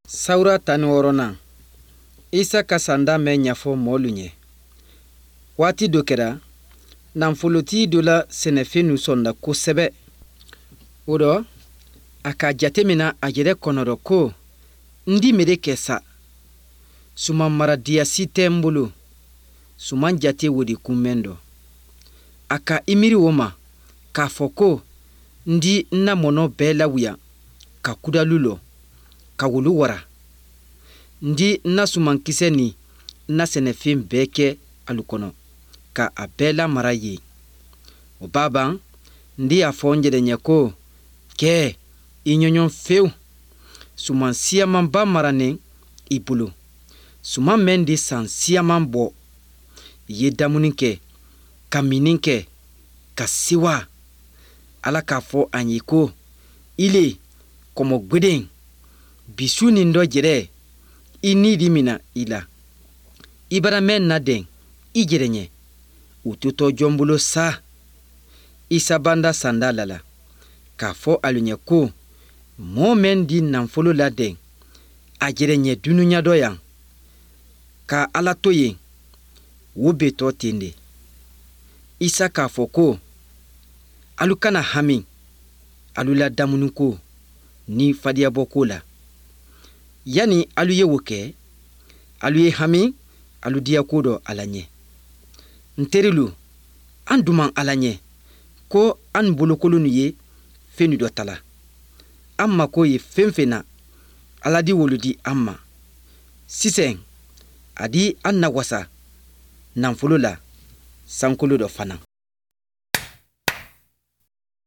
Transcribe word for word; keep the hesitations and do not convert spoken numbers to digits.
Sawura tani wɔɔrɔnan Isa ka sanda mɛn ɲafɔ mɔɔlu ɲɛ. Waati dɔ kɛra, nanfolotigi dɔ la sɛnɛfɛn nu sɔnda kosɛbɛ. O rɔ, a k'a jatemina a yɛrɛ kɔnɔrɔ ko n di mere kɛ sa. Suman maradiya si tɛ n bolo. Suman jate wo de kunbɛn dɔ. A ka i miiri o ma k'a fɔ ko n di n na mɔnɔ bɛɛ lawuya ka kudalu lɔ ka wulu wara. N di n na sumankisɛ ni n na sɛnɛfɛn bɛɛ kɛ alu kɔnɔ ka a bɛɛ lamara yen. O b'a ban n di y'a fɔ n yɛrɛ ɲɛ ko kɛ i ɲɔɲɔ fewu. Suman siyamanba maranen i bolo. Suman mɛn di san siyaman bɔ. I ye damuni kɛ ka minin kɛ ka siwa. Ala k'a fɔ an ye ko ile kɔmɔ gweden bisu nin dɔ jɛrɛ i ni di mina i la. I bara mɛn na den i jɛrɛ ɲɛ. U tutɔ jɔn bolo sa. Isa banda sanda lala k'a fɔ alu ɲɛ ko mɔɔ mɛn di nanfolo la den a jɛrɛ ɲɛ dunuya dɔ yan ka Ala to yen. Wo be tɔ ten de. Isa k'a fɔ ko alu kana hami alu la damuni ko ni fadiyabɔ ko la. Yani alu ye wo kɛ, alu ye hami alu diya ko dɔ Ala ɲɛ. N terilu, an duman Ala ɲɛ ko an bolokolonu ye fɛn dɔ tala. An mako ye fɛn fɛn na Ala di wolo di an ma. Sisɛn, a di an na wasa nanfolo la sankolo dɔ fana.